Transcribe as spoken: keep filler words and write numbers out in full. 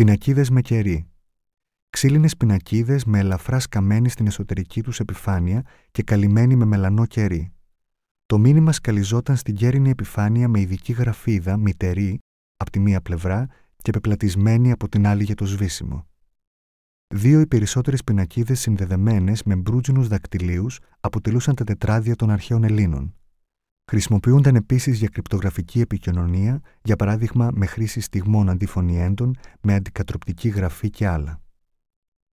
Πινακίδες με κερί. Ξύλινες πινακίδες με ελαφρά σκαμμένη στην εσωτερική τους επιφάνεια και καλυμμένοι με μελανό κερί. Το μήνυμα σκαλιζόταν στην κέρινη επιφάνεια με ειδική γραφίδα μυτερή από τη μία πλευρά και πεπλατισμένη από την άλλη για το σβήσιμο. Δύο ή περισσότερες πινακίδες συνδεδεμένες με μπρούτζινους δακτυλίους αποτελούσαν τα τετράδια των αρχαίων Ελλήνων. Χρησιμοποιούνταν επίσης για κρυπτογραφική επικοινωνία, για παράδειγμα με χρήση στιγμών αντιφωνιέντων, με αντικατροπτική γραφή και άλλα.